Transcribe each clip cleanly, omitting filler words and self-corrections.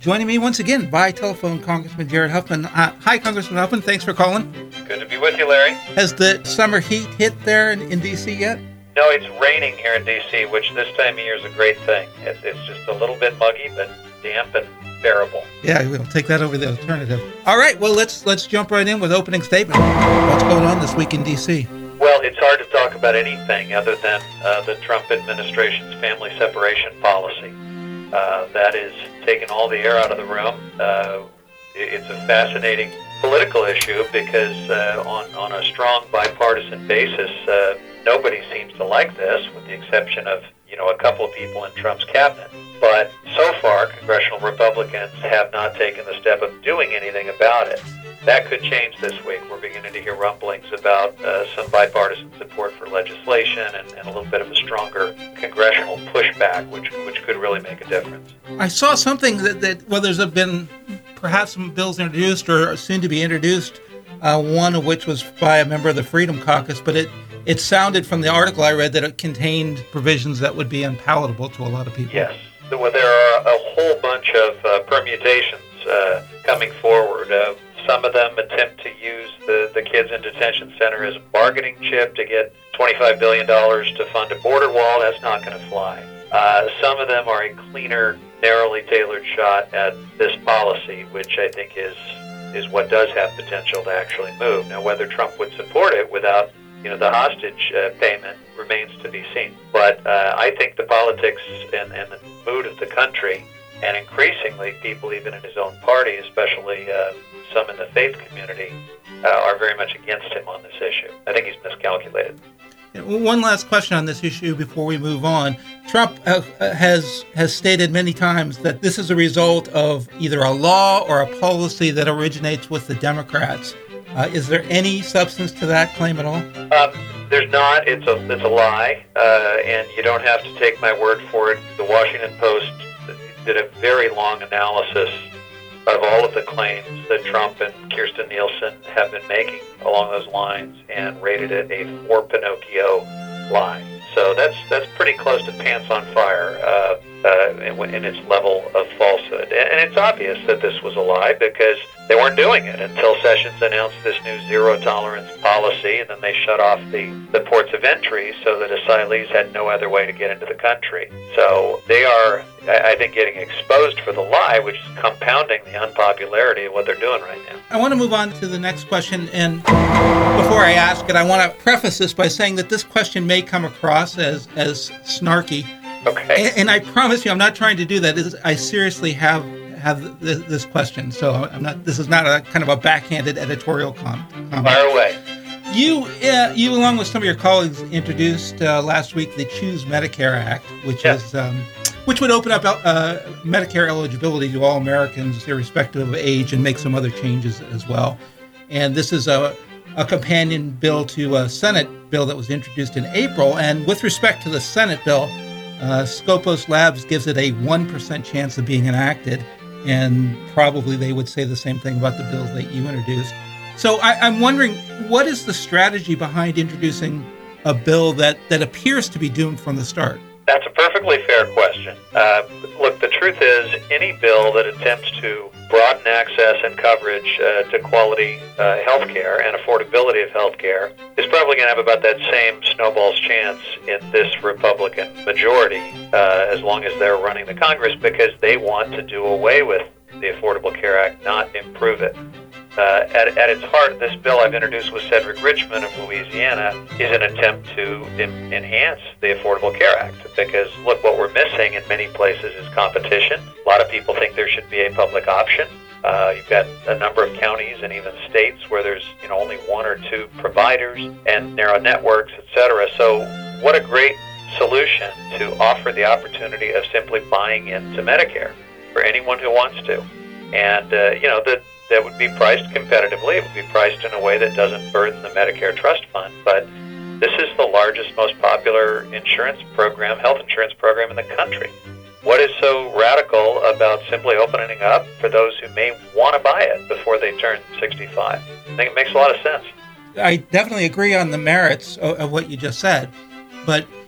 Joining me once again by telephone, Congressman Jared Huffman. Hi, Congressman Huffman. Thanks for calling. Good to be with you, Larry. Has the summer heat hit there in D.C. yet? No, it's raining here in D.C., which this time of year is a great thing. It's just a little bit muggy, but damp and bearable. Yeah, we'll take that over the alternative. All right, well, let's jump right in with opening statement. What's going on this week in D.C.? Well, it's hard to talk about anything other than the Trump administration's family separation policy. That is taking all the air out of the room. It's a fascinating political issue because on a strong bipartisan basis, nobody seems to like this, with the exception of a couple of people in Trump's cabinet. But so far, congressional Republicans have not taken the step of doing anything about it. That could change this week. We're beginning to hear rumblings about some bipartisan support for legislation and a little bit of a stronger congressional pushback, which could really make a difference. I saw something that there's been perhaps some bills introduced or soon to be introduced, one of which was by a member of the Freedom Caucus, but it sounded from the article I read that it contained provisions that would be unpalatable to a lot of people. Yes. Well, there are a whole bunch of permutations coming forward. Some of them attempt to use the kids in detention center as a bargaining chip to get $25 billion to fund a border wall. That's not going to fly. Some of them are a cleaner, narrowly tailored shot at this policy, which I think is what does have potential to actually move. Now, whether Trump would support it without the hostage payment remains to be seen. But I think the politics and the mood of the country, and increasingly people even in his own party, especially some in the faith community, are very much against him on this issue. I think he's miscalculated. One last question on this issue before we move on. Trump has stated many times that this is a result of either a law or a policy that originates with the Democrats. Is there any substance to that claim at all? There's not. It's a lie, and you don't have to take my word for it. The Washington Post did a very long analysis of all of the claims that Trump and Kirstjen Nielsen have been making along those lines, and rated it a for Pinocchio lie. So that's pretty close to pants on fire in its level of falsehood. And it's obvious that this was a lie because they weren't doing it until Sessions announced this new zero-tolerance policy, and then they shut off the ports of entry so that asylees had no other way to get into the country. So they are, I think, getting exposed for the lie, which is compounding the unpopularity of what they're doing right now. I want to move on to the next question, and before I ask it, I want to preface this by saying that this question may come across as snarky. Okay. And I promise you, I'm not trying to do that. I seriously have this question, so I'm not. This is not a kind of a backhanded editorial comment. Fire away. You, along with some of your colleagues, introduced last week the Choose Medicare Act, which would open up Medicare eligibility to all Americans, irrespective of age, and make some other changes as well. And this is a companion bill to a Senate bill that was introduced in April. And with respect to the Senate bill, Scopus Labs gives it a 1% chance of being enacted. And probably they would say the same thing about the bills that you introduced. So I'm wondering, what is the strategy behind introducing a bill that appears to be doomed from the start? That's a perfectly fair question. Look, the truth is, any bill that attempts to broaden access and coverage to quality health care and affordability of health care is probably going to have about that same snowball's chance in this Republican majority as long as they're running the Congress, because they want to do away with the Affordable Care Act, not improve it. At its heart, this bill I've introduced with Cedric Richmond of Louisiana is an attempt to enhance the Affordable Care Act, because, look, what we're missing in many places is competition. A lot of people think there should be a public option. You've got a number of counties and even states where there's only one or two providers and narrow networks, etc. So what a great solution to offer the opportunity of simply buying into Medicare for anyone who wants to. And, that would be priced competitively. It would be priced in a way that doesn't burden the Medicare Trust Fund. But this is the largest, most popular health insurance program in the country. What is so radical about simply opening up for those who may want to buy it before they turn 65? I think it makes a lot of sense. I definitely agree on the merits of what you just said. But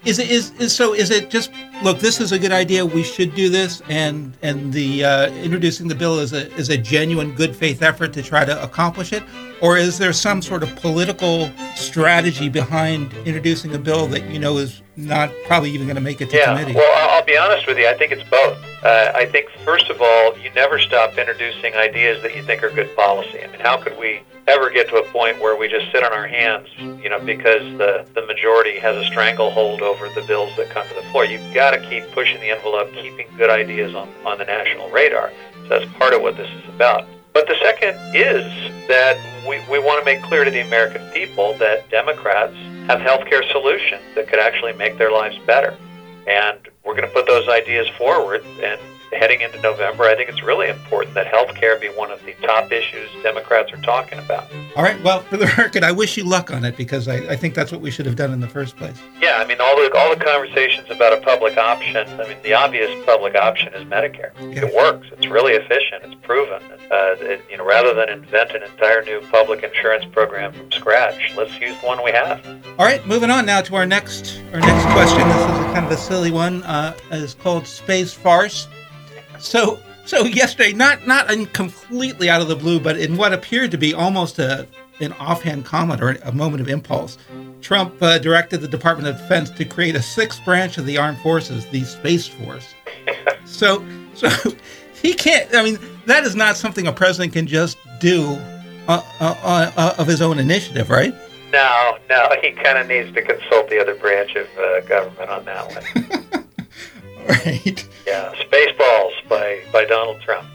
Is it just, look, this is a good idea, we should do this, and the introducing the bill is a genuine good faith effort to try to accomplish it? Or is there some sort of political strategy behind introducing a bill that you know is not probably even going to make it to committee? Well, I'll be honest with you. I think it's both. I think, first of all, you never stop introducing ideas that you think are good policy. I mean, how could we ever get to a point where we just sit on our hands, because the majority has a stranglehold over the bills that come to the floor? You've got to keep pushing the envelope, keeping good ideas on the national radar. So that's part of what this is about. But the second is that we want to make clear to the American people that Democrats have healthcare solutions that could actually make their lives better. And we're going to put those ideas forward. And heading into November, I think it's really important that healthcare be one of the top issues Democrats are talking about. All right. Well, for the record, I wish you luck on it, because I think that's what we should have done in the first place. Yeah, I mean, all the conversations about a public option, I mean, the obvious public option is Medicare. Yeah. It works. It's really efficient. It's proven. Rather than invent an entire new public insurance program from scratch, let's use the one we have. All right, moving on now to our next question. This is kind of a silly one. It's called Space Farce. So yesterday, not completely out of the blue, but in what appeared to be almost an offhand comment or a moment of impulse, Trump directed the Department of Defense to create a sixth branch of the armed forces, the Space Force. So he can't. I mean, that is not something a president can just do of his own initiative, right? No, he kind of needs to consult the other branch of government on that one. Right. Yeah, Spaceballs by Donald Trump.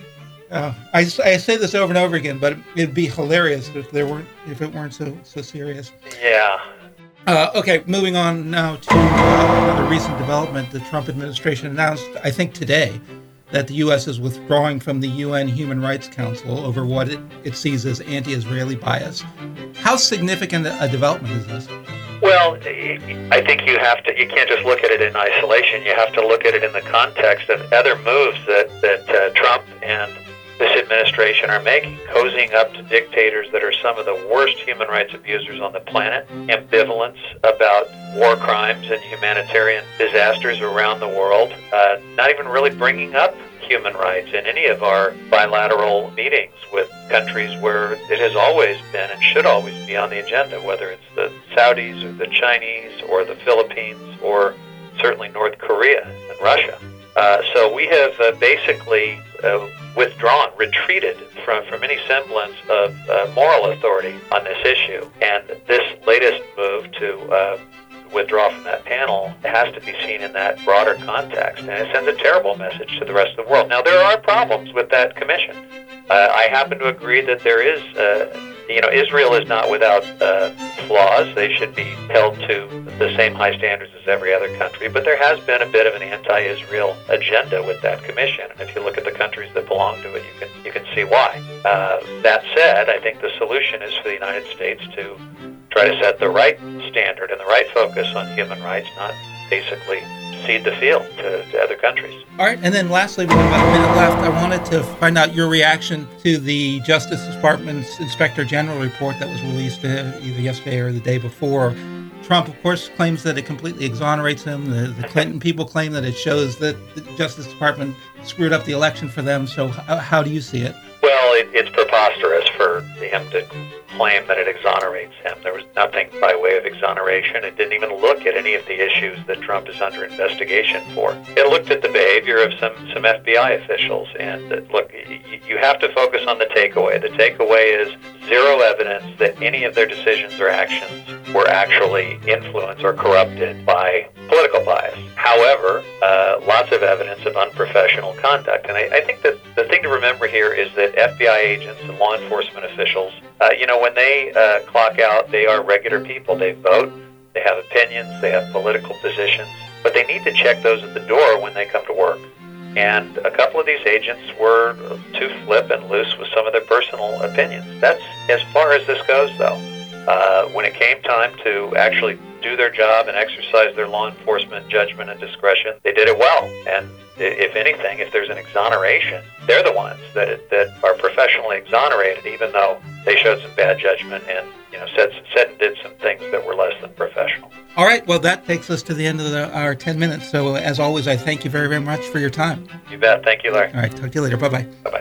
I say this over and over again, but it'd be hilarious if it weren't so serious. Yeah. Okay, moving on now to another recent development. The Trump administration announced, I think today, that the U.S. is withdrawing from the UN Human Rights Council over what it sees as anti-Israeli bias. How significant a development is this? Well, I think you can't just look at it in isolation. You have to look at it in the context of other moves that Trump and this administration are making, cozying up to dictators that are some of the worst human rights abusers on the planet, ambivalence about war crimes and humanitarian disasters around the world, not even really bringing up human rights in any of our bilateral meetings with countries where it has always been and should always be on the agenda, whether it's the Saudis or the Chinese or the Philippines or certainly North Korea and Russia. So we have basically retreated from any semblance of moral authority on this issue. And this latest move to withdraw from that panel has to be seen in that broader context, and it sends a terrible message to the rest of the world. Now, there are problems with that commission. I happen to agree that there is, Israel is not without flaws. They should be held to the same high standards as every other country, but there has been a bit of an anti-Israel agenda with that commission, and if you look at the countries that belong to it, you can see why. That said, I think the solution is for the United States to try to set the right standard and the right focus on human rights, not basically cede the field to other countries. All right, and then lastly, we have about a minute left. I wanted to find out your reaction to the Justice Department's Inspector General report that was released either yesterday or the day before. Trump, of course, claims that it completely exonerates him. The Clinton people claim that it shows that the Justice Department screwed up the election for them. So how do you see it? Well, it's preposterous for him to claim that it exonerates him. There was nothing by way of exoneration. It didn't even look at any of the issues that Trump is under investigation for. It looked at the behavior of some FBI officials. And look, you have to focus on the takeaway. The takeaway is zero evidence that any of their decisions or actions were actually influenced or corrupted by political bias. However, lots of evidence of unprofessional conduct. And I think that the thing to remember here is that FBI agents and law enforcement officials, when they clock out, they are regular people. They vote, they have opinions, they have political positions, but they need to check those at the door when they come to work. And a couple of these agents were too flip and loose with some of their personal opinions. That's as far as this goes, though. When it came time to actually do their job and exercise their law enforcement judgment and discretion, they did it well. And if anything, if there's an exoneration, they're the ones that are professionally exonerated, even though they showed some bad judgment and said and did some things that were less than professional. All right. Well, that takes us to the end of our 10 minutes. So as always, I thank you very, very much for your time. You bet. Thank you, Larry. All right. Talk to you later. Bye-bye. Bye-bye.